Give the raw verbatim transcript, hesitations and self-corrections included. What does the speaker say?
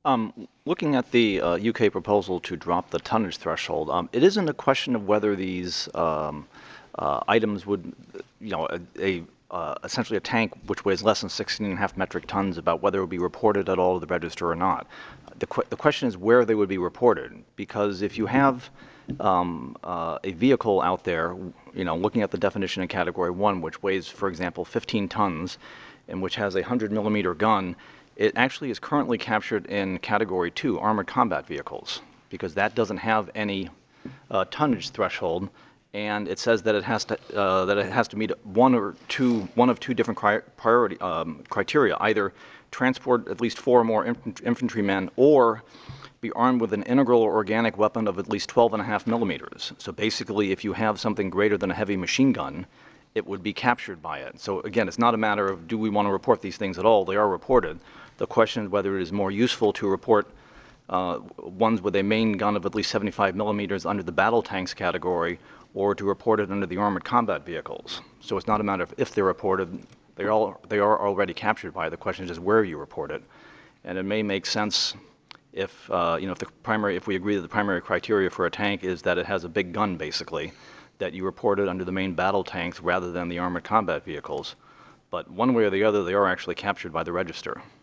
Um, looking at the uh, U K proposal to drop the tonnage threshold, um, it isn't a question of whether these um, uh, items would, you know, a, a uh, essentially a tank which weighs less than sixteen and a half metric tons, about whether it would be reported at all to the register or not. The, qu the question is where they would be reported, because if you have um, uh, a vehicle out there, you know, looking at the definition in category one, which weighs, for example, fifteen tons, and which has a one hundred millimeter gun, it actually is currently captured in category two, armored combat vehicles, because that doesn't have any uh, tonnage threshold, and it says that it has to uh, that it has to meet one or two one of two different cri priority um, criteria: either transport at least four or more inf infantrymen, or be armed with an integral or organic weapon of at least twelve and a half millimeters. So basically, if you have something greater than a heavy machine gun, it would be captured by it. So again, it's not a matter of do we want to report these things at all. They are reported. The question is whether it is more useful to report uh, ones with a main gun of at least seventy-five millimeters under the battle tanks category, or to report it under the armored combat vehicles. So it's not a matter of if they're reported. They all they are already captured by it. The question is just where you report it. And it may make sense if uh, you know if the primary if we agree that the primary criteria for a tank is that it has a big gun, basically, that you report it under the main battle tanks rather than the armored combat vehicles. But one way or the other, they are actually captured by the register.